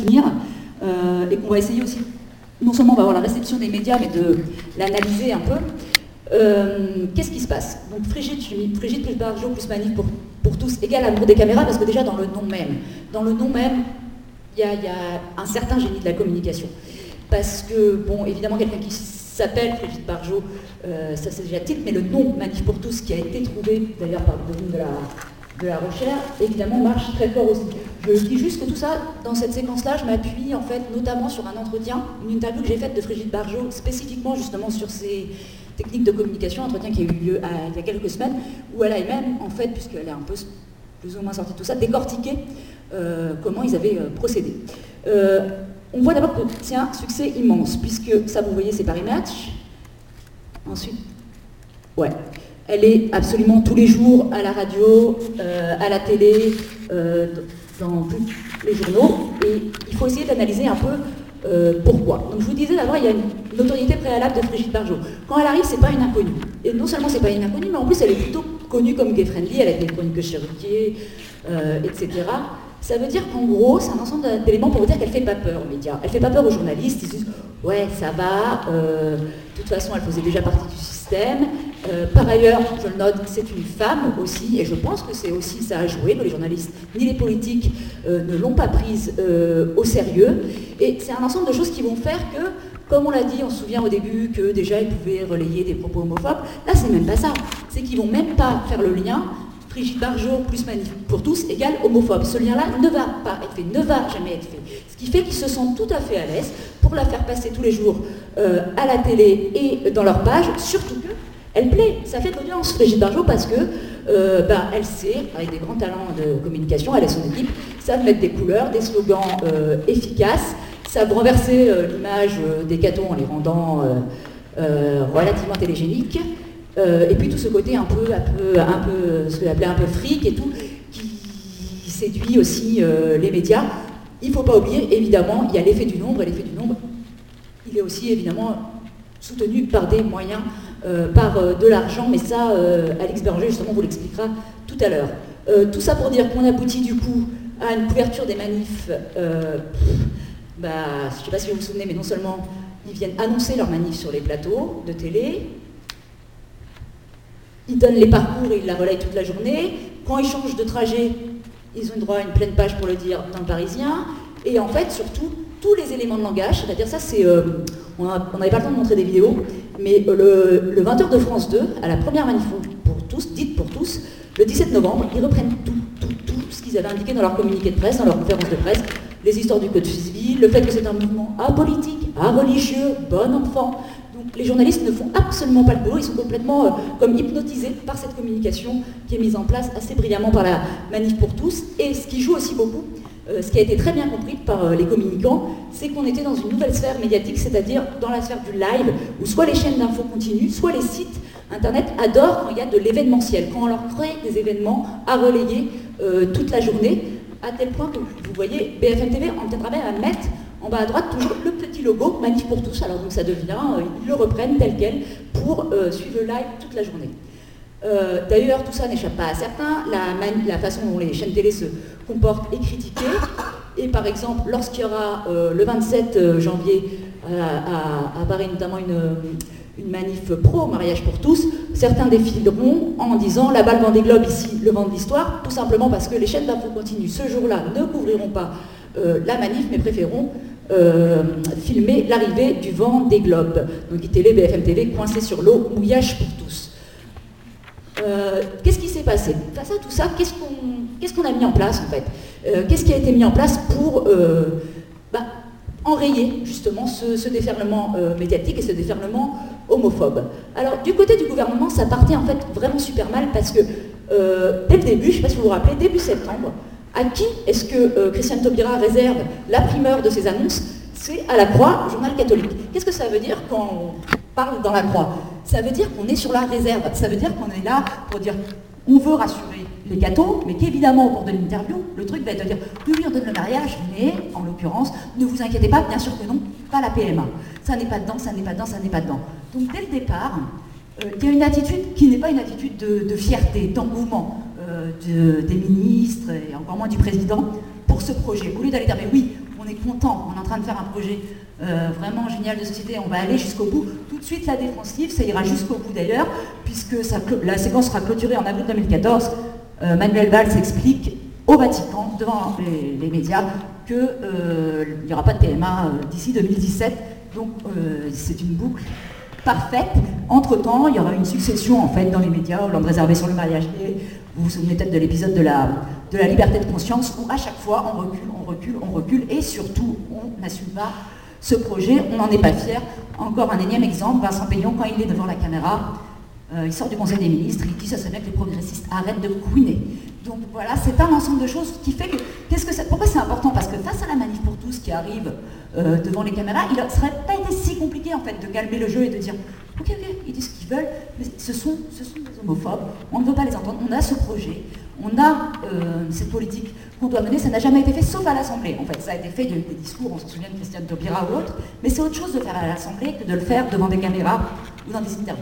souvenir, et qu'on va essayer aussi, non seulement on va avoir la réception des médias, mais de l'analyser un peu. Qu'est-ce qui se passe? Donc Frigide plus Barjot plus Manif pour tous égale amour des caméras, parce que déjà dans le nom même, il y a un certain génie de la communication. Parce que, bon, évidemment, quelqu'un qui s'appelle Frigide Barjot, ça c'est déjà titre, mais le nom Manif pour tous, qui a été trouvé d'ailleurs par le domaine de la recherche, évidemment marche très fort aussi. Je dis juste que tout ça, dans cette séquence-là, je m'appuie en fait notamment sur un entretien, une interview que j'ai faite de Frigide Barjot, spécifiquement justement sur ces techniques de communication, entretien qui a eu lieu il y a quelques semaines, où elle a même, en fait, puisqu'elle est un peu plus ou moins sortie de tout ça, décortiqué comment ils avaient procédé. On voit d'abord que c'est un succès immense, puisque ça, vous voyez, c'est Paris Match. Ensuite, ouais, elle est absolument tous les jours à la radio, à la télé, dans tous les journaux, et il faut essayer d'analyser un peu pourquoi. Donc je vous disais d'abord, il y a une notoriété préalable de Frigide Barjot. Quand elle arrive, c'est pas une inconnue. Et non seulement c'est pas une inconnue, mais en plus elle est plutôt connue comme gay-friendly, elle a été chroniqueuse chez Ruquier, etc. Ça veut dire qu'en gros, c'est un ensemble d'éléments pour vous dire qu'elle fait pas peur aux médias. Elle fait pas peur aux journalistes, ils disent « ouais, ça va, de toute façon, elle faisait déjà partie du système. Par ailleurs, je le note, c'est une femme aussi, et je pense que c'est aussi ça a joué, que les journalistes ni les politiques ne l'ont pas prise au sérieux. Et c'est un ensemble de choses qui vont faire que, comme on l'a dit, on se souvient au début que déjà ils pouvaient relayer des propos homophobes. Là, c'est même pas ça. C'est qu'ils vont même pas faire le lien. Frigide Barjot plus Manif pour tous égale homophobe. Ce lien-là ne va pas être fait, ne va jamais être fait. Ce qui fait qu'ils se sentent tout à fait à l'aise pour la faire passer tous les jours à la télé et dans leur page, surtout que elle plaît, ça fait de l'audience, Frigide Barjot, parce que elle sait, avec des grands talents de communication, elle et son équipe, savent mettre des couleurs, des slogans efficaces, savent renverser l'image des cathos en les rendant relativement télégéniques. Et puis tout ce côté un peu ce qu'on appelait un peu fric et tout, qui séduit aussi les médias. Il ne faut pas oublier, évidemment, il y a l'effet du nombre, et l'effet du nombre, il est aussi évidemment soutenu par des moyens, par de l'argent, mais ça, Alix Berger, justement, vous l'expliquera tout à l'heure. Tout ça pour dire qu'on aboutit du coup à une couverture des manifs, je ne sais pas si vous vous souvenez, mais non seulement ils viennent annoncer leurs manifs sur les plateaux de télé, ils donnent les parcours et ils la relayent toute la journée. Quand ils changent de trajet, ils ont droit à une pleine page pour le dire dans le Parisien. Et en fait, surtout, tous les éléments de langage, c'est-à-dire ça, c'est... on n'avait pas le temps de montrer des vidéos, mais le 20h de France 2, à la première manif pour tous, dite pour tous, le 17 novembre, ils reprennent tout ce qu'ils avaient indiqué dans leur communiqué de presse, dans leur conférence de presse, les histoires du code civil, le fait que c'est un mouvement apolitique, areligieux, bon enfant. Donc les journalistes ne font absolument pas le boulot, ils sont complètement comme hypnotisés par cette communication qui est mise en place assez brillamment par la Manif pour tous. Et ce qui joue aussi beaucoup, ce qui a été très bien compris par les communicants, c'est qu'on était dans une nouvelle sphère médiatique, c'est-à-dire dans la sphère du live, où soit les chaînes d'infos continuent, soit les sites internet adorent quand il y a de l'événementiel, quand on leur crée des événements à relayer toute la journée, à tel point que vous voyez BFM TV en train à mettre en bas à droite toujours le petit logo Manif pour tous, alors donc ça devient, ils le reprennent tel quel pour suivre le live toute la journée. D'ailleurs, tout ça n'échappe pas à certains, la façon dont les chaînes télé se comportent est critiquée, et par exemple, lorsqu'il y aura le 27 janvier à Paris notamment une manif pro, mariage pour tous, certains défileront en disant la balle Vendée Globe ici, le vent de l'histoire, tout simplement parce que les chaînes d'infos continues ce jour-là ne couvriront pas la manif, mais préféreront filmer l'arrivée du vent des globes. Donc ITélé, BFM TV, coincés sur l'eau, mouillage pour tous. Qu'est-ce qui s'est passé? Face à tout ça, qu'est-ce qu'on a mis en place en fait? Qu'est-ce qui a été mis en place pour enrayer justement ce déferlement médiatique et ce déferlement homophobe? Alors du côté du gouvernement, ça partait en fait vraiment super mal parce que dès le début, je ne sais pas si vous vous rappelez, début septembre, à qui est-ce que Christiane Taubira réserve la primeur de ses annonces? C'est à la Croix, journal catholique. Qu'est-ce que ça veut dire quand on parle dans la Croix? Ça veut dire qu'on est sur la réserve, ça veut dire qu'on est là pour dire on veut rassurer les cathos, mais qu'évidemment au cours de l'interview, le truc va être de dire oui, on donne le mariage, mais en l'occurrence, ne vous inquiétez pas, bien sûr que non, pas la PMA. Ça n'est pas dedans, ça n'est pas dedans, ça n'est pas dedans. Donc dès le départ, il y a une attitude qui n'est pas une attitude de fierté, d'engouement des ministres et encore moins du président pour ce projet. Au lieu d'aller dire mais oui, on on est content, on est en train de faire un projet vraiment génial de société, on va aller jusqu'au bout. Tout de suite, la défensive, ça ira jusqu'au bout d'ailleurs, puisque la séquence sera clôturée en avril 2014. Manuel Valls explique au Vatican, devant les médias, qu'il n'y aura pas de PMA d'ici 2017. Donc c'est une boucle parfaite. Entre-temps, il y aura une succession en fait dans les médias, Hollande réservé sur le mariage gay. Vous vous souvenez peut-être de l'épisode de la liberté de conscience, où à chaque fois on recule, et surtout on n'assume pas ce projet, on n'en est pas fier. Encore un énième exemple, Vincent Payon, quand il est devant la caméra, il sort du Conseil des ministres, il dit ça serait bien que les progressistes arrêtent de couiner. Donc voilà, c'est un ensemble de choses qui fait que... pourquoi c'est important? Parce que face à la manif pour tous qui arrive devant les caméras, il ne serait pas été si compliqué en fait de calmer le jeu et de dire ok, ils disent ce qu'ils veulent, mais ce sont des homophobes, on ne veut pas les entendre, on a ce projet, on a cette politique qu'on doit mener, ça n'a jamais été fait sauf à l'Assemblée. En fait, ça a été fait, il y a eu des discours, on s'en souvient de Christiane Taubira ou autre, mais c'est autre chose de faire à l'Assemblée que de le faire devant des caméras ou dans des interviews.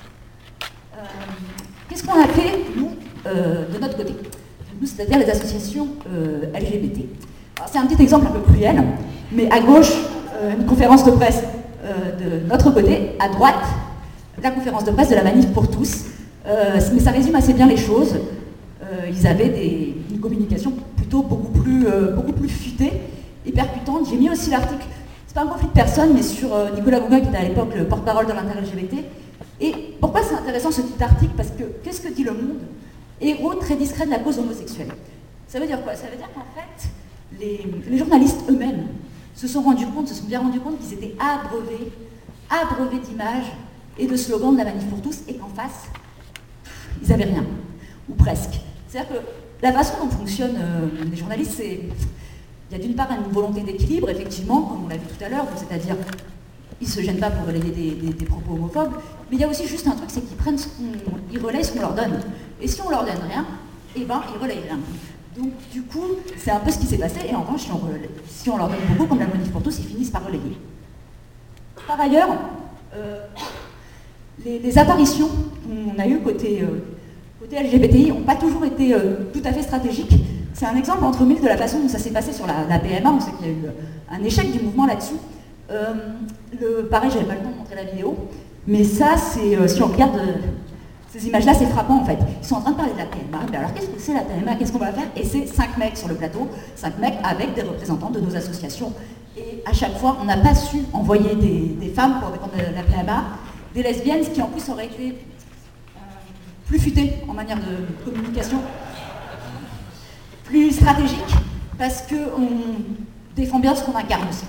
Qu'est-ce qu'on a fait, nous, de notre côté? Nous, c'est-à-dire les associations LGBT. Alors, c'est un petit exemple un peu cruel, mais à gauche, une conférence de presse de notre côté, à droite, la conférence de presse de la manif pour tous. Mais ça résume assez bien les choses. Ils avaient une communication plutôt beaucoup plus futée et percutante. J'ai mis aussi l'article, c'est pas un conflit de personnes, mais sur Nicolas Gouga, qui était à l'époque le porte-parole de l'inter-LGBT. Et pourquoi c'est intéressant ce petit article? Parce que qu'est-ce que dit Le Monde? Héros très discret de la cause homosexuelle. Ça veut dire quoi? Ça veut dire qu'en fait, les journalistes eux-mêmes se sont bien rendus compte qu'ils étaient abreuvés d'images et de slogans de la manif pour tous, et qu'en face, ils n'avaient rien, ou presque. C'est-à-dire que la façon dont fonctionnent les journalistes, il y a d'une part une volonté d'équilibre, effectivement, comme on l'a vu tout à l'heure, c'est-à-dire ils ne se gênent pas pour relayer des propos homophobes, mais il y a aussi juste un truc, c'est qu'ils relaient ce qu'on leur donne. Et si on leur donne rien, eh ben, ils relayent rien. Donc du coup, c'est un peu ce qui s'est passé, et en revanche, si on leur donne beaucoup, comme la manif pour tous, ils finissent par relayer. Par ailleurs, les apparitions qu'on a eues côté LGBTI n'ont pas toujours été tout à fait stratégiques. C'est un exemple entre mille de la façon dont ça s'est passé sur la PMA. On sait qu'il y a eu un échec du mouvement là-dessus. Pareil, j'avais pas le temps de montrer la vidéo, mais ça, c'est si on regarde ces images-là, c'est frappant en fait. Ils sont en train de parler de la PMA, mais alors qu'est-ce que c'est la PMA? Qu'est-ce qu'on va faire? Et c'est 5 mecs sur le plateau, 5 mecs avec des représentants de nos associations. Et à chaque fois, on n'a pas su envoyer des femmes pour défendre la PMA, des lesbiennes, ce qui en plus aurait été plus futé en manière de communication, plus stratégique, parce qu'on défend bien ce qu'on incarne aussi.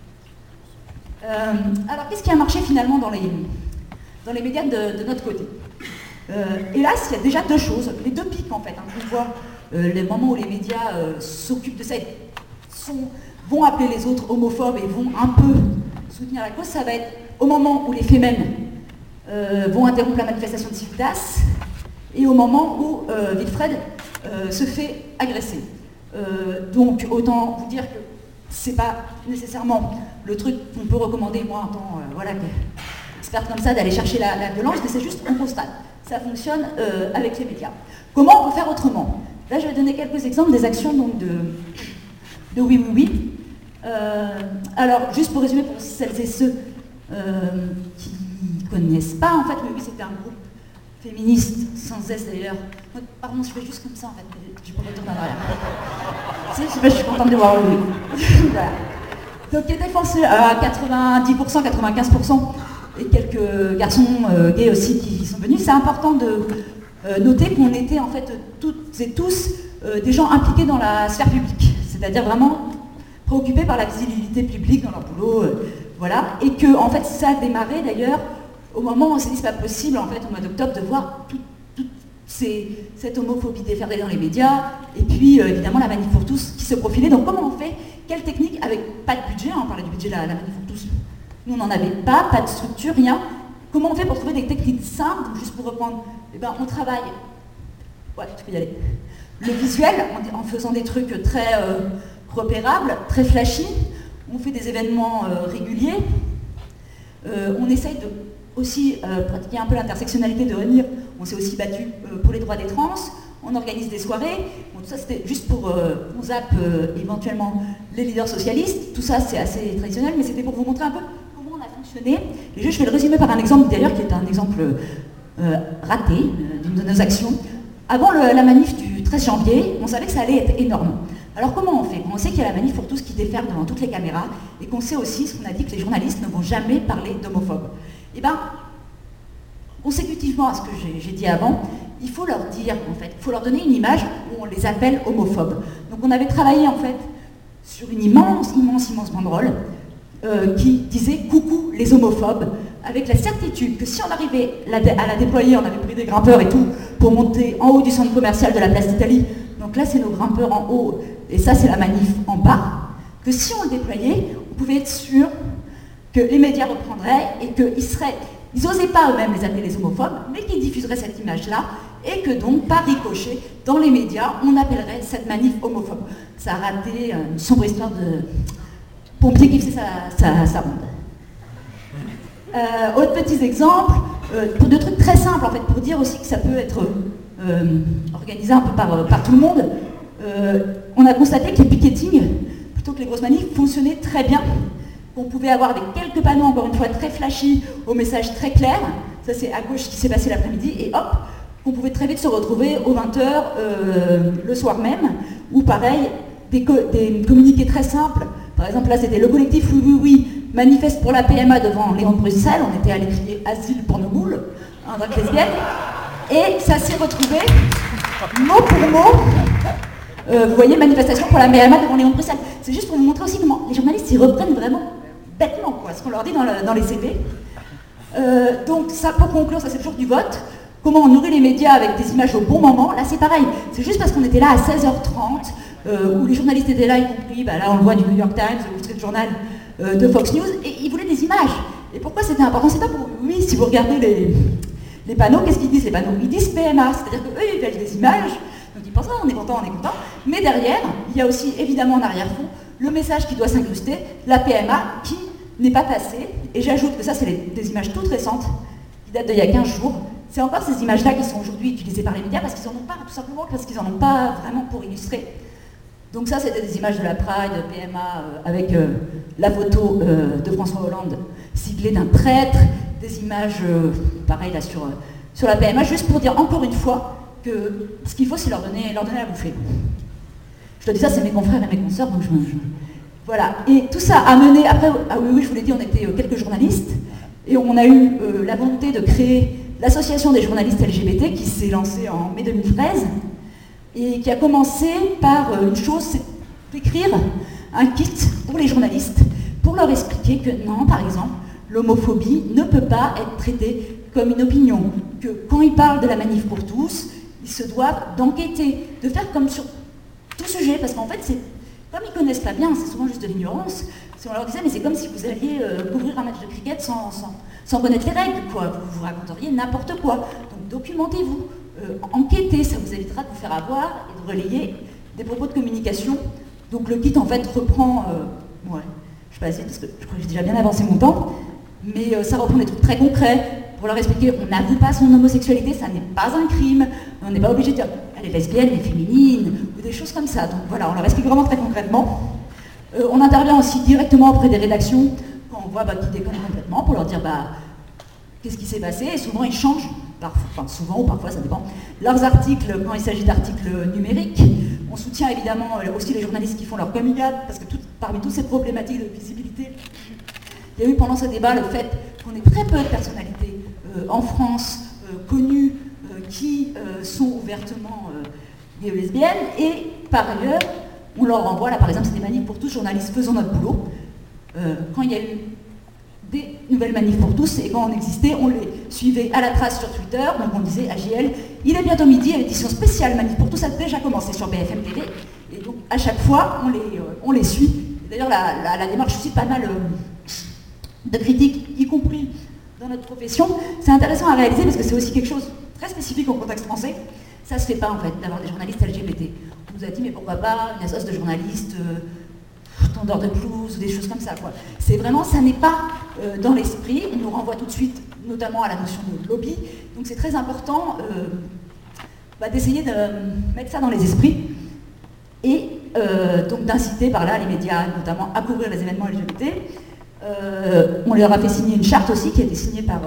Alors, qu'est-ce qui a marché finalement dans les médias de notre côté? Hélas, il y a déjà deux choses, les deux pics en fait. On voit les moments où les médias s'occupent de ça, vont appeler les autres homophobes et vont un peu soutenir la cause. Ça va être au moment où les Femen vont interrompre la manifestation de Civitas et au moment où Wilfred se fait agresser. Donc, autant vous dire que c'est pas nécessairement le truc qu'on peut recommander, moi, en tant experte comme ça, d'aller chercher la violence, mais c'est juste, on constate. Ça fonctionne avec les médias. Comment on peut faire autrement? Là, je vais donner quelques exemples des actions donc, de Oui Oui Oui. Alors, juste pour résumer, pour celles et ceux qui ne connaissent pas, en fait, Oui Oui, c'était un groupe féministe, sans S d'ailleurs. Pardon, je fais juste comme ça, en fait, je peux retourner en arrière. Je suis contente de voir Oui Oui. Voilà. Donc, qui est défensé à 90%, 95%, et quelques garçons gays aussi qui sont venus. C'est important de noter qu'on était en fait toutes et tous des gens impliqués dans la sphère publique, c'est-à-dire vraiment préoccupés par la visibilité publique dans leur boulot, voilà, et que en fait ça a démarré d'ailleurs au moment où on s'est dit c'est pas possible en fait au mois d'octobre de voir toute cette homophobie déferler dans les médias, et puis évidemment la manif pour tous qui se profilait. Donc comment on fait? Quelle technique? Avec pas de budget, on parlait du budget de la manif pour tous. Nous, on n'en avait pas de structure, rien. Comment on fait pour trouver des techniques simples? Juste pour reprendre, eh ben, on travaille, ouais, tu peux y aller, le visuel, en faisant des trucs très repérables, très flashy. On fait des événements réguliers. On essaye de aussi pratiquer un peu l'intersectionnalité, de revenir. On s'est aussi battu pour les droits des trans. On organise des soirées. Bon, tout ça, c'était juste pour on zappe éventuellement les leaders socialistes, tout ça c'est assez traditionnel, mais c'était pour vous montrer un peu comment on a fonctionné. Et je vais le résumer par un exemple d'ailleurs qui est un exemple raté d'une de nos actions. Avant la manif du 13 janvier, on savait que ça allait être énorme. Alors comment on fait? On sait qu'il y a la manif pour tous qui déferle devant toutes les caméras et qu'on sait aussi ce qu'on a dit que les journalistes ne vont jamais parler d'homophobes. Et bien, consécutivement à ce que j'ai dit avant, il faut leur dire, en fait, il faut leur donner une image où on les appelle homophobes. Donc on avait travaillé en fait sur une immense banderole qui disait « Coucou les homophobes », avec la certitude que si on arrivait à la déployer, on avait pris des grimpeurs et tout, pour monter en haut du centre commercial de la place d'Italie, donc là c'est nos grimpeurs en haut, et ça c'est la manif en bas, que si on le déployait, on pouvait être sûr que les médias reprendraient et qu'ils n'osaient pas eux-mêmes les appeler les homophobes, mais qu'ils diffuseraient cette image-là, et que donc, par ricochet, dans les médias, on appellerait cette manif homophobe. Ça a raté une sombre histoire de pompier qui faisait sa ronde. Autres petits exemples, pour deux trucs très simples, en fait, pour dire aussi que ça peut être organisé un peu par tout le monde. On a constaté que les picketings, plutôt que les grosses manifs, fonctionnaient très bien. On pouvait avoir avec quelques panneaux, encore une fois, très flashy, au message très clair. Ça, c'est à gauche ce qui s'est passé l'après-midi. Et hop, on pouvait très vite se retrouver aux 20h le soir même, ou pareil, des communiqués très simples. Par exemple, là, c'était le collectif Oui, oui, oui, manifeste pour la PMA devant Léon de Bruxelles. On était allé crier asile pour nos moules, un drague lesbienne. Et ça s'est retrouvé, mot pour mot, vous voyez, manifestation pour la PMA devant Léon de Bruxelles. C'est juste pour vous montrer aussi comment les journalistes, ils reprennent vraiment bêtement quoi, ce qu'on leur dit dans les CP. Donc ça, pour conclure, ça c'est le jour du vote. Comment on nourrit les médias avec des images au bon moment. Là c'est pareil, c'est juste parce qu'on était là à 16h30, où les journalistes étaient là, y compris, là on le voit du New York Times, du Wall Street Journal, de Fox News, et ils voulaient des images. Et pourquoi c'était important? C'est pas pour... Oui, si vous regardez les panneaux, qu'est-ce qu'ils disent les panneaux? Ils disent PMA, c'est-à-dire qu'eux ils veulent des images, donc ils pensent on est content, mais derrière, il y a aussi évidemment en arrière-fond le message qui doit s'incruster, la PMA qui n'est pas passée, et j'ajoute que ça c'est des images toutes récentes, qui datent d'il y a 15 jours, c'est encore ces images-là qui sont aujourd'hui utilisées par les médias parce qu'ils n'en ont pas, tout simplement parce qu'ils n'en ont pas vraiment pour illustrer. Donc ça c'était des images de la Pride, PMA, avec la photo de François Hollande siglée d'un prêtre, des images pareil là sur la PMA, juste pour dire encore une fois que ce qu'il faut c'est leur donner à bouffer. Je te dis ça, c'est mes confrères et mes consoeurs, donc voilà. Et tout ça a mené, après, ah oui, je vous l'ai dit, on était quelques journalistes, et on a eu la volonté de créer l'association des journalistes LGBT qui s'est lancée en mai 2013, et qui a commencé par une chose, c'est d'écrire un kit pour les journalistes, pour leur expliquer que non, par exemple, l'homophobie ne peut pas être traitée comme une opinion, que quand ils parlent de la manif pour tous, ils se doivent d'enquêter, de faire comme sur tout sujet, parce qu'en fait, comme ils connaissent pas bien, c'est souvent juste de l'ignorance, si on leur disait, mais c'est comme si vous alliez couvrir un match de cricket sans connaître les règles, quoi. Vous raconteriez n'importe quoi. Donc documentez-vous, enquêtez, ça vous évitera de vous faire avoir et de relayer des propos de communication. Donc le kit, en fait, reprend... je vais pas essayer, parce que je crois que j'ai déjà bien avancé mon temps, mais ça reprend des trucs très concrets, pour leur expliquer, on n'avoue pas son homosexualité, ça n'est pas un crime, on n'est pas obligé de dire, elle est lesbienne, elle est féminine, ou des choses comme ça. Donc voilà, on leur explique vraiment très concrètement. On intervient aussi directement auprès des rédactions, quand on voit qu'ils déconnent complètement, pour leur dire, qu'est-ce qui s'est passé, et souvent ils changent, souvent ou parfois, ça dépend, leurs articles quand il s'agit d'articles numériques. On soutient évidemment aussi les journalistes qui font leur coming out, parce que parmi toutes ces problématiques de visibilité, il y a eu pendant ce débat le fait qu'on ait très peu de personnalités en France connues qui sont ouvertement gays ou lesbiennes, et par ailleurs, on leur renvoie, là par exemple, c'est des manifs pour tous, journalistes faisons notre boulot. Quand il y a eu des nouvelles manifs pour tous, et quand on existait, on les suivait à la trace sur Twitter, donc on disait AJL, il est bientôt midi, édition spéciale manif pour tous, ça a déjà commencé sur BFM TV, et donc à chaque fois, on les suit. D'ailleurs, la démarche suscite pas mal de critiques, y compris dans notre profession. C'est intéressant à réaliser parce que c'est aussi quelque chose de très spécifique au contexte français. Ça se fait pas en fait, d'avoir des journalistes LGBT. On nous a dit mais pourquoi pas une association de journalistes tendeurs de pelouse ou des choses comme ça, quoi. C'est vraiment, ça n'est pas dans l'esprit. On nous renvoie tout de suite notamment à la notion de lobby. Donc c'est très important d'essayer de mettre ça dans les esprits. Et donc d'inciter par là les médias, notamment, à couvrir les événements LGBT. On leur a fait signer une charte aussi, qui a été signée par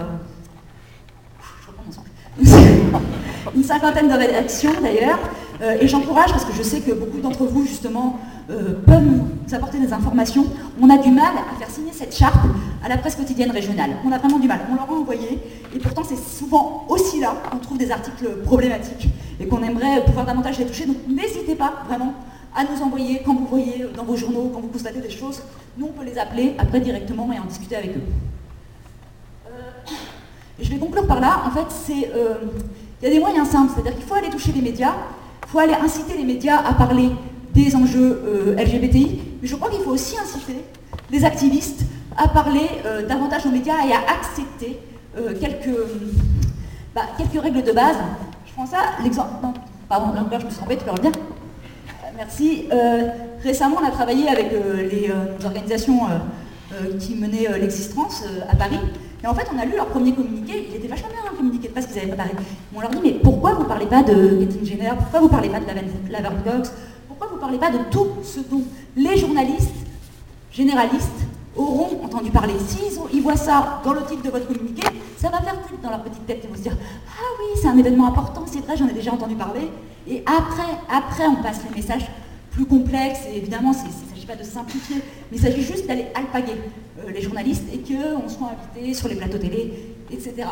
une cinquantaine de rédactions d'ailleurs, et j'encourage, parce que je sais que beaucoup d'entre vous justement peuvent nous apporter des informations. On a du mal à faire signer cette charte à la presse quotidienne régionale. On a vraiment du mal. On leur a envoyé, et pourtant c'est souvent aussi là qu'on trouve des articles problématiques et qu'on aimerait pouvoir davantage les toucher. Donc n'hésitez pas vraiment à nous envoyer quand vous voyez dans vos journaux, quand vous constatez des choses. Nous on peut les appeler après directement et en discuter avec eux. Et je vais conclure par là. En fait, il y a des moyens simples, c'est-à-dire qu'il faut aller toucher les médias, il faut aller inciter les médias à parler des enjeux LGBTI, mais je crois qu'il faut aussi inciter les activistes à parler davantage aux médias et à accepter quelques règles de base. Je prends ça, l'exemple... Non, pardon, là, je me suis embêtée, tu peux revenir. Merci. Récemment, on a travaillé avec les organisations qui menaient l'existence à Paris. Et en fait, on a lu leur premier communiqué, il était vachement bien, un communiqué de presse qu'ils avaient préparé. On leur dit, mais pourquoi vous ne parlez pas de Caitlyn Jenner? Pourquoi vous ne parlez pas de Laverne Cox? Pourquoi vous ne parlez pas de tout ce dont les journalistes généralistes auront entendu parler? S'ils voient ça dans le titre de votre communiqué, ça va faire tilt dans leur petite tête. Ils vont se dire, ah oui, c'est un événement important, c'est vrai, j'en ai déjà entendu parler. Et après, on passe les messages plus complexes, et évidemment, il ne s'agit pas de simplifier, mais il s'agit juste d'aller alpaguer les journalistes et qu'on soit invités sur les plateaux télé, etc.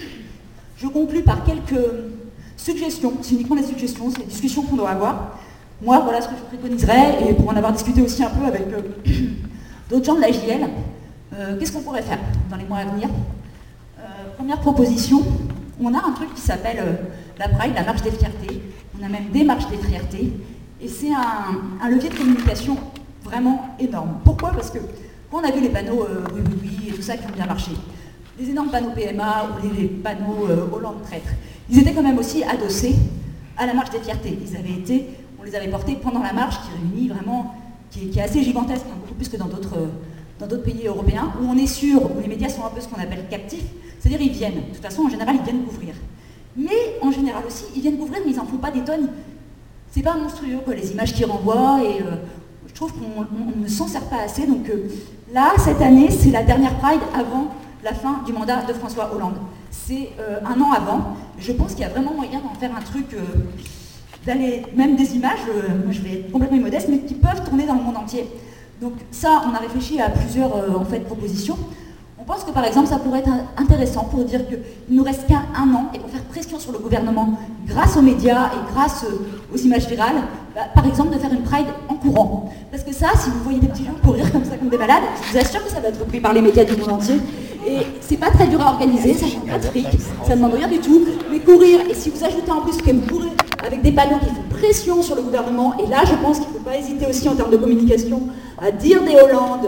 Je conclus par quelques suggestions, c'est uniquement des suggestions, c'est des discussions qu'on doit avoir. Moi, voilà ce que je préconiserais, et pour en avoir discuté aussi un peu avec d'autres gens de la JL, qu'est-ce qu'on pourrait faire dans les mois à venir? Première proposition, on a un truc qui s'appelle la Pride, la marche des fiertés. On a même des marches des fiertés, et c'est un levier de communication vraiment énorme. Pourquoi? Parce que quand on a vu les panneaux oui, oui, oui, et tout ça qui ont bien marché, les énormes panneaux PMA ou les panneaux Hollande traître, ils étaient quand même aussi adossés à la marche des fiertés. On les avait portés pendant la marche qui réunit vraiment, qui est assez gigantesque, hein, beaucoup plus que dans d'autres pays européens, où on est sûr, où les médias sont un peu ce qu'on appelle captifs, c'est-à-dire ils viennent. De toute façon, en général, ils viennent couvrir. Mais en général aussi, ils viennent couvrir, mais ils n'en font pas des tonnes. C'est pas monstrueux, quoi, les images qu'ils renvoient, et je trouve qu'on ne s'en sert pas assez. Donc là, cette année, c'est la dernière Pride avant la fin du mandat de François Hollande. C'est un an avant. Je pense qu'il y a vraiment moyen d'en faire un truc, d'aller, même des images, moi je vais être complètement immodeste, mais qui peuvent tourner dans le monde entier. Donc ça, on a réfléchi à plusieurs propositions. On pense que par exemple, ça pourrait être intéressant pour dire qu'il ne nous reste qu'un an et pour faire pression sur le gouvernement grâce aux médias et grâce aux images virales, par exemple de faire une Pride en courant. Parce que ça, si vous voyez des petits gens courir comme ça comme des malades, je vous assure que ça va être repris par les médias du monde entier. Et c'est pas très dur à organiser, ça ne demande pas de fric, ça ne demande rien du tout. Mais courir, et si vous ajoutez en plus que vous courez avec des panneaux qui font pression sur le gouvernement, et là je pense qu'il ne faut pas hésiter aussi en termes de communication à dire des Hollandes,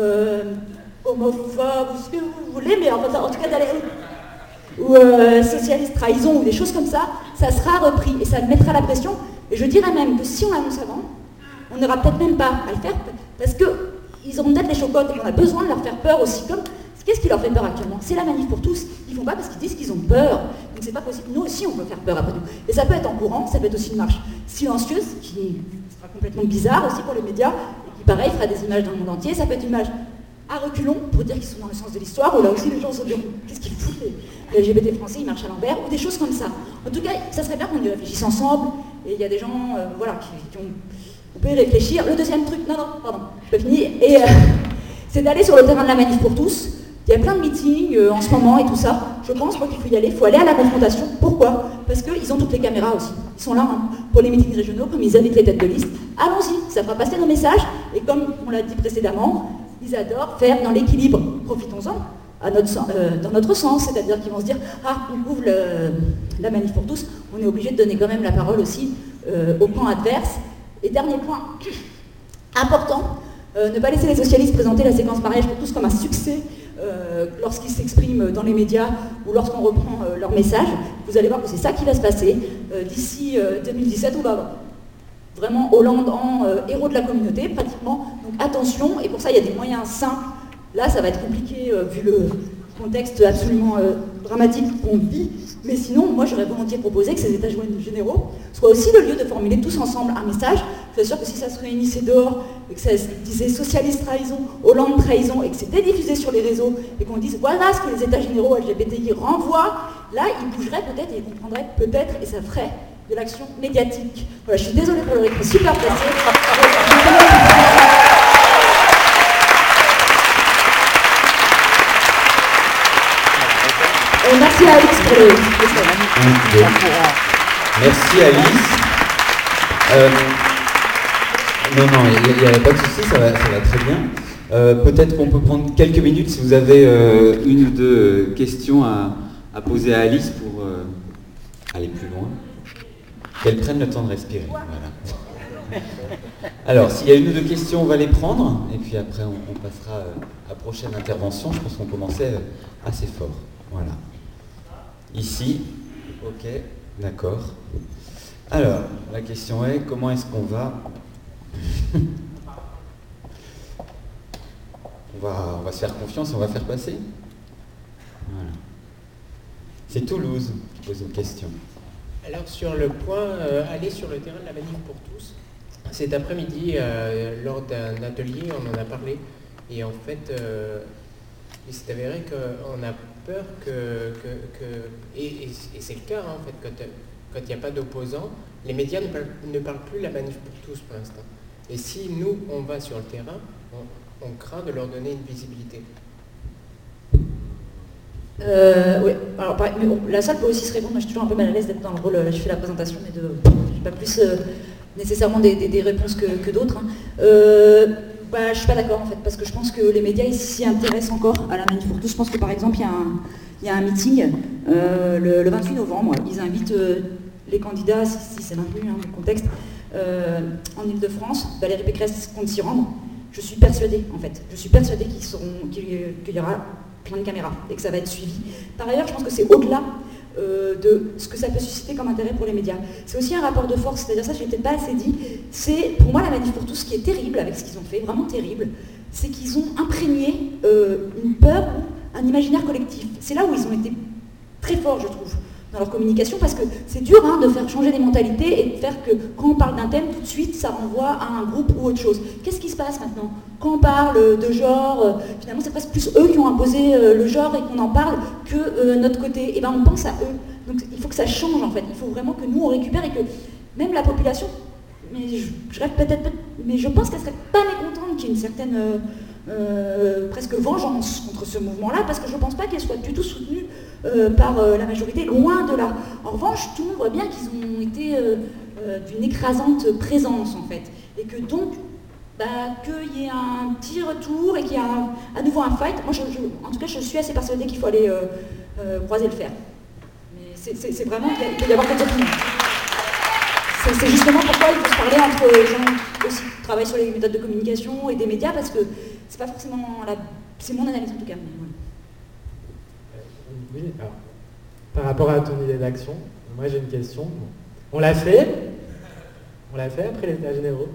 homophobes, ou ce que vous voulez, mais en tout cas d'aller, ou socialiste trahison, ou des choses comme ça sera repris, et ça mettra la pression. Et je dirais même que si on l'annonce avant, on n'aura peut-être même pas à le faire, parce qu'ils auront peut-être les chocottes, et on a besoin de leur faire peur aussi, comme... Qu'est-ce qui leur fait peur actuellement? C'est la manif pour tous. Ils ne font pas parce qu'ils disent qu'ils ont peur. Donc c'est pas possible. Nous aussi, on peut faire peur après tout. Et ça peut être en courant, ça peut être aussi une marche silencieuse, qui sera complètement bizarre aussi pour les médias, et qui, pareil, fera des images dans le monde entier. Ça peut être une image à reculons, pour dire qu'ils sont dans le sens de l'histoire, où là aussi les gens se diront qu'est-ce qu'ils foutent, les LGBT français, ils marchent à l'envers, ou des choses comme ça. En tout cas, ça serait bien qu'on y réfléchisse ensemble, et il y a des gens qui ont... On peut y réfléchir. Le deuxième truc, pardon, je peux finir, et c'est d'aller sur le terrain de la manif pour tous. Il y a plein de meetings en ce moment et tout ça. Je pense qu'il faut y aller, il faut aller à la confrontation. Pourquoi? Parce qu'ils ont toutes les caméras aussi. Ils sont là pour les meetings régionaux, comme ils invitent les têtes de liste. Allons-y, ça fera passer nos messages. Et comme on l'a dit précédemment, ils adorent faire dans l'équilibre. Profitons-en dans notre sens. C'est-à-dire qu'ils vont se dire, on ouvre la manif pour tous, on est obligé de donner quand même la parole aussi au camp adverse. Et dernier point important, ne pas laisser les socialistes présenter la séquence mariage pour tous comme un succès lorsqu'ils s'expriment dans les médias ou lorsqu'on reprend leur message. Vous allez voir que c'est ça qui va se passer. D'ici 2017, on va avoir vraiment Hollande en héros de la communauté, pratiquement. Donc attention, et pour ça, il y a des moyens simples. Là, ça va être compliqué vu le contexte absolument dramatique qu'on vit. Mais sinon, moi, j'aurais volontiers proposé que ces états généraux soient aussi le lieu de formuler tous ensemble un message je suis sûre que si ça se réunissait dehors, et que ça se disait socialiste trahison, Hollande trahison, et que c'était diffusé sur les réseaux, et qu'on dise voilà ce que les états généraux LGBTI renvoient, là, ils bougeraient peut-être et ils comprendraient peut-être, et ça ferait de l'action médiatique. Voilà, je suis désolée pour le rythme super pressé. Merci à Alice pour le Merci Alice. Non, il n'y a pas de souci, ça va très bien. Peut-être qu'on peut prendre quelques minutes si vous avez une ou deux questions à poser à Alice pour aller plus loin. Qu'elle prenne le temps de respirer. Voilà. Alors, s'il y a une ou deux questions, on va les prendre, et puis après on passera à la prochaine intervention. Je pense qu'on commençait assez fort. Voilà. Ici, ok, d'accord. Alors, la question est, comment est-ce qu'on va... on va se faire confiance et on va faire passer. Voilà. C'est Toulouse qui pose une question. Alors sur le point, aller sur le terrain de la manif pour tous, cet après-midi, lors d'un atelier, on en a parlé, et en fait, il s'est avéré qu'on a peur et c'est le cas en fait, quand il n'y a pas d'opposants, les médias ne parlent plus la manif pour tous pour l'instant. Et si nous, on va sur le terrain, on craint de leur donner une visibilité. Oui, alors mais bon, la salle peut aussi se répondre. Moi, je suis toujours un peu mal à l'aise d'être dans le rôle. Là, je fais la présentation, mais j'ai pas plus nécessairement des réponses que d'autres. Hein. Je suis pas d'accord en fait, parce que je pense que les médias ils s'y intéressent encore à la manif pour tous. Je pense que par exemple, il y a un meeting le 28 novembre. Ils invitent les candidats, si c'est maintenu le contexte, en Ile-de-France. Valérie Pécresse compte s'y rendre. Je suis persuadée en fait. Je suis persuadée qu'il y aura plein de caméras et que ça va être suivi. Par ailleurs, je pense que c'est au-delà de ce que ça peut susciter comme intérêt pour les médias. C'est aussi un rapport de force, c'est-à-dire ça, je ne l'ai peut-être pas assez dit, c'est pour moi la manif pour tous, ce qui est terrible avec ce qu'ils ont fait, vraiment terrible, c'est qu'ils ont imprégné une peur, un imaginaire collectif. C'est là où ils ont été très forts, je trouve, dans leur communication, parce que c'est dur de faire changer les mentalités et de faire que quand on parle d'un thème, tout de suite, ça renvoie à un groupe ou autre chose. Qu'est-ce qui se passe maintenant ? Quand on parle de genre, finalement, c'est presque plus eux qui ont imposé le genre et qu'on en parle que notre côté. Et bien, on pense à eux. Donc, il faut que ça change, en fait. Il faut vraiment que nous, on récupère et que même la population, mais je rêve peut-être, mais je pense qu'elle serait pas mécontente qu'il y ait une certaine presque vengeance contre ce mouvement-là, parce que je ne pense pas qu'elle soit du tout soutenue par la majorité, loin de là. En revanche, tout le monde voit bien qu'ils ont été d'une écrasante présence, en fait. Et que donc, qu'il y ait un petit retour et qu'il y a à nouveau un fight. Moi, en tout cas, je suis assez persuadée qu'il faut aller croiser le fer. Mais c'est vraiment, il peut y avoir d'autres opinions. C'est justement pourquoi il faut se parler entre gens aussi qui travaillent sur les méthodes de communication et des médias, parce que c'est pas forcément c'est mon analyse en tout cas. Mais voilà. Oui, alors, par rapport à ton idée d'action, moi j'ai une question. On l'a fait après les états généraux.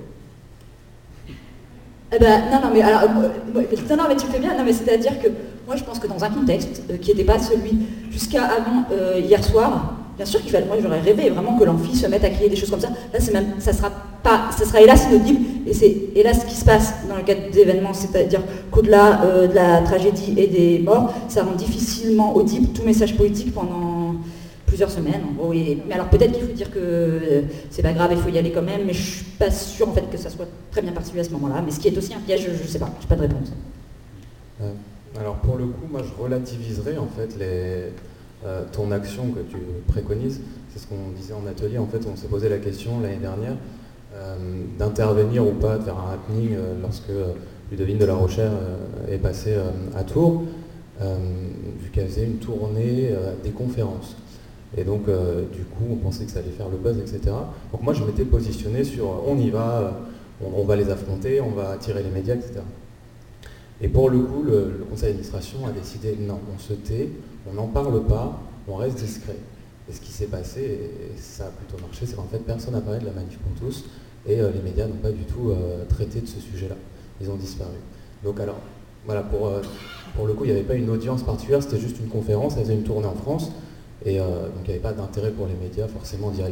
Non, mais tu fais bien. Non, mais c'est-à-dire que moi, je pense que dans un contexte qui n'était pas celui jusqu'à avant hier soir, bien sûr qu'il fallait. Moi, j'aurais rêvé vraiment que l'amphi se mette à crier des choses comme ça. Là, ça sera hélas inaudible, et c'est hélas ce qui se passe dans le cadre d'événements, c'est-à-dire qu'au-delà de la tragédie et des morts, ça rend difficilement audible tout message politique pendant plusieurs semaines, en gros. Mais alors peut-être qu'il faut dire que c'est pas grave, il faut y aller quand même, mais je suis pas sûre en fait que ça soit très bien perçu à ce moment-là. Mais ce qui est aussi un piège, je sais pas, j'ai pas de réponse. Alors pour le coup, moi je relativiserais en fait ton action que tu préconises. C'est ce qu'on disait en atelier. En fait, on s'est posé la question l'année dernière d'intervenir ou pas, de faire un happening lorsque Ludovine de la Rochère est passée à Tours, vu qu'elle faisait une tournée des conférences. Et donc, du coup, on pensait que ça allait faire le buzz, etc. Donc moi, je m'étais positionné sur on y va, on va les affronter, on va attirer les médias, etc. Et pour le coup, le conseil d'administration a décidé non, on se tait, on n'en parle pas, on reste discret. Et ce qui s'est passé, et ça a plutôt marché, c'est qu'en fait, personne n'a parlé de la manif pour tous, et les médias n'ont pas du tout traité de ce sujet-là. Ils ont disparu. Donc alors, voilà, pour le coup, il n'y avait pas une audience particulière, c'était juste une conférence, elle faisait une tournée en France. Et donc il n'y avait pas d'intérêt pour les médias forcément d'y aller.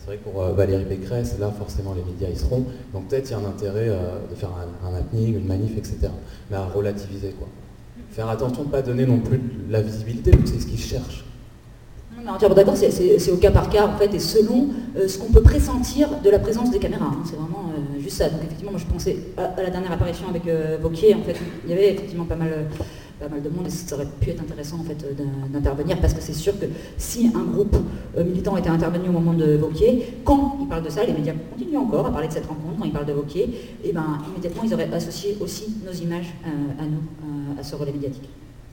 C'est vrai que pour Valérie Pécresse, là forcément les médias y seront, donc peut-être il y a un intérêt de faire un happening, une manif, etc. Mais à relativiser quoi. Faire attention de ne pas donner non plus de la visibilité, donc c'est ce qu'ils cherchent. Non, entièrement d'accord, c'est au cas par cas en fait, et selon ce qu'on peut pressentir de la présence des caméras. Hein, c'est vraiment juste ça. Donc effectivement, moi je pensais à la dernière apparition avec Wauquiez, en fait, il y avait effectivement pas mal de monde et ça aurait pu être intéressant en fait d'intervenir parce que c'est sûr que si un groupe militant était intervenu au moment de Wauquiez, quand il parle de ça, les médias continuent encore à parler de cette rencontre, quand ils parlent de Wauquiez, et ben immédiatement ils auraient associé aussi nos images à nous, à ce relais médiatique.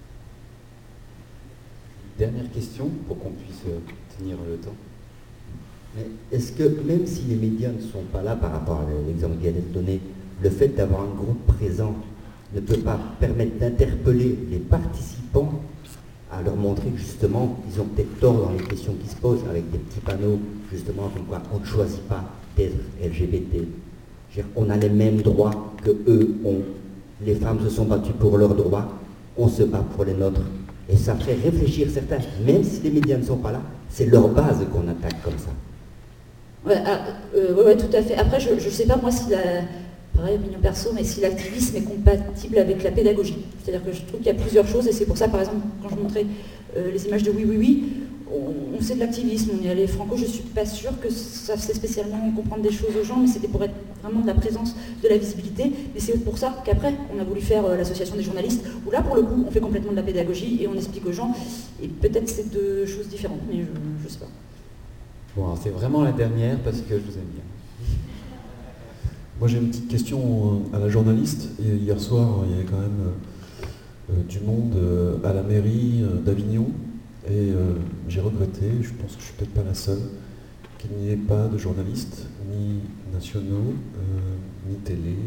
Dernière question pour qu'on puisse tenir le temps. Mais est-ce que même si les médias ne sont pas là par rapport à l'exemple qui a été donné, le fait d'avoir un groupe présent ne peut pas permettre d'interpeller les participants à leur montrer que justement ils ont peut-être tort dans les questions qui se posent avec des petits panneaux justement comme quoi on ne choisit pas d'être LGBT. On a les mêmes droits que eux ont. Les femmes se sont battues pour leurs droits, on se bat pour les nôtres. Et ça fait réfléchir certains, même si les médias ne sont pas là, c'est leur base qu'on attaque comme ça. Ouais, tout à fait. Après, je ne sais pas moi si pareil, opinion perso, mais si l'activisme est compatible avec la pédagogie. C'est-à-dire que je trouve qu'il y a plusieurs choses, et c'est pour ça, par exemple, quand je montrais les images de Oui, oui, oui, on sait de l'activisme, on y allait franco, je ne suis pas sûre que ça faisait spécialement comprendre des choses aux gens, mais c'était pour être vraiment de la présence, de la visibilité, mais c'est pour ça qu'après, on a voulu faire l'association des journalistes, où là, pour le coup, on fait complètement de la pédagogie, et on explique aux gens, et peut-être c'est deux choses différentes, mais je ne sais pas. Bon, alors c'est vraiment la dernière, parce que je vous aime bien. Moi j'ai une petite question à la journaliste. Et hier soir, il y avait quand même du monde à la mairie d'Avignon. Et j'ai regretté, je pense que je suis peut-être pas la seule, qu'il n'y ait pas de journalistes, ni nationaux, ni télé.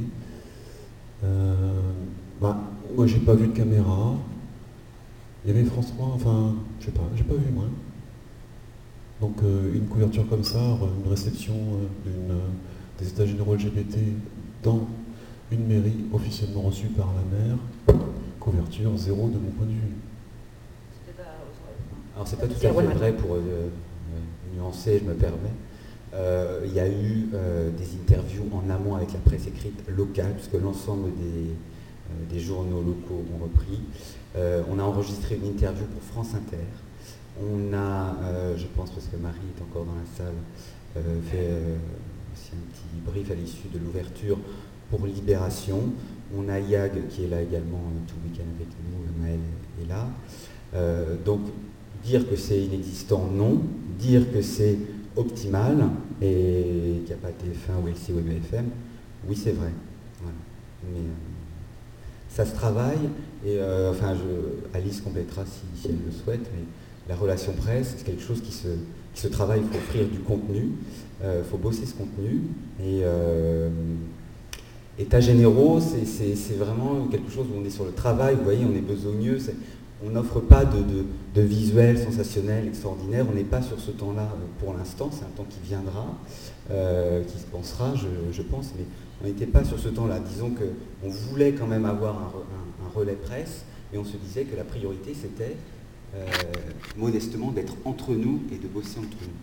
Moi j'ai pas vu de caméra. Il y avait France 3, enfin, je sais pas, j'ai pas vu moi. Donc une couverture comme ça, une réception des états généraux LGBT dans une mairie officiellement reçue par la maire, couverture zéro de mon point de vue. Alors c'est pas tout à fait vrai pour nuancer, je me permets. Il y a eu des interviews en amont avec la presse écrite locale, puisque l'ensemble des journaux locaux ont repris. On a enregistré une interview pour France Inter. On a, je pense parce que Marie est encore dans la salle, fait aussi un petit brief à l'issue de l'ouverture pour Libération. On a Yag qui est là également tout le week-end avec nous, Maël est là. Donc dire que c'est inexistant, non. Dire que c'est optimal et qu'il n'y a pas TF1 ou LCI ou BFM, oui c'est vrai. Voilà. Mais ça se travaille et Alice complétera si elle le souhaite, mais la relation presse, c'est quelque chose qui se travaille. Il faut offrir du contenu, il faut bosser ce contenu. Et états généraux, c'est vraiment quelque chose où on est sur le travail, vous voyez, on est besogneux. On n'offre pas de visuels sensationnels, extraordinaires. On n'est pas sur ce temps-là pour l'instant. C'est un temps qui viendra, qui se pensera, je pense. Mais on n'était pas sur ce temps-là. Disons qu'on voulait quand même avoir un relais presse, mais on se disait que la priorité, c'était modestement d'être entre nous et de bosser entre nous.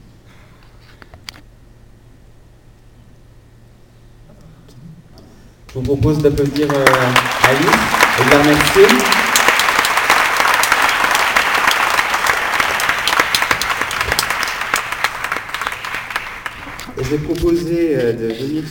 Je vous propose d'applaudir Alice et de la remercier. Et je vais proposer de venir